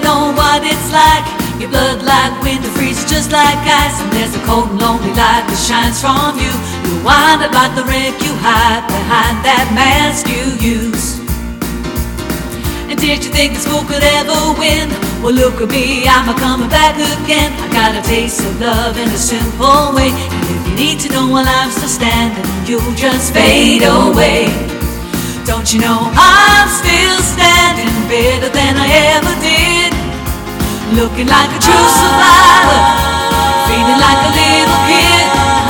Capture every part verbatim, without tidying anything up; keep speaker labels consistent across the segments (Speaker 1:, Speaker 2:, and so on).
Speaker 1: know what it's like. Your blood like winter freezes just like ice, and there's a cold and lonely light that shines from you. You wind up like the wreck you hide behind that mask you use. And did you think this fool could ever win? Well, look at me, I'm a coming back again. I got a taste of love in a simple way, and if you need to know while I'm still standing, you'll just fade away. Don't you know I'm still standing better than I ever did, looking like a true survivor, feeling like a little kid.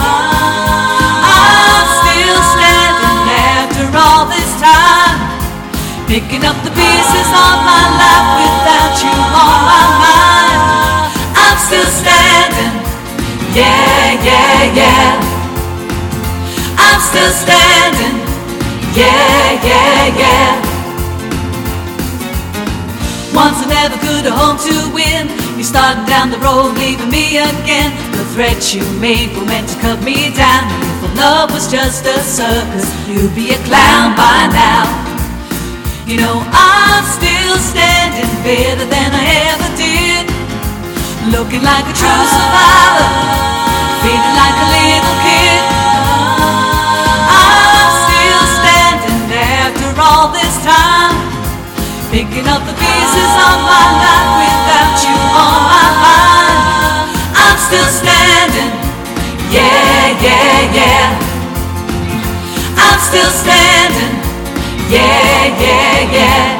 Speaker 1: I'm still standing after all this time, picking up the pieces of my life without you on my mind. I'm still standing, yeah, yeah, yeah. I'm still standing, yeah, yeah, yeah. Once I never could have hoped to win. You started down the road, leaving me again. The threats you made were meant to cut me down. If love was just a circus, you'd be a clown by now. You know I'm still standing better than I ever did, looking like a true survivor, feeling like a little kid. I'm still standing after all this time, picking up the pieces of my life without you on my mind. I'm still standing, yeah, yeah, yeah. I'm still standing, yeah, yeah, yeah.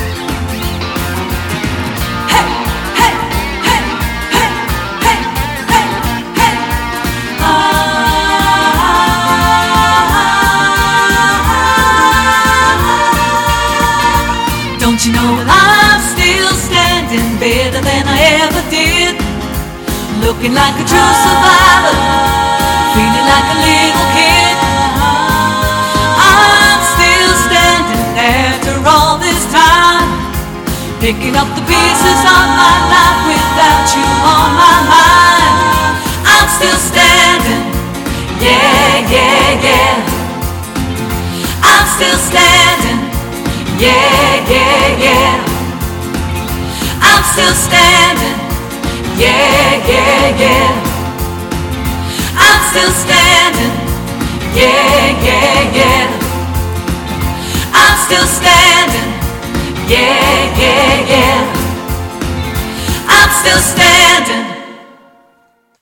Speaker 1: Hey, hey, hey, hey, hey, hey, hey. Ah, don't you know I'm still standing better than I ever did, looking like a true survivor, feeling like a little kid. I'm still standing after all this time, picking up the pieces of my life without you on my mind. I'm still standing, yeah, yeah, yeah. I'm still standing, yeah, yeah, yeah. I'm still standing, yeah, yeah, yeah. I'm still standing, yeah, yeah, yeah. I'm still standing, yeah, yeah, yeah. I'm still standing.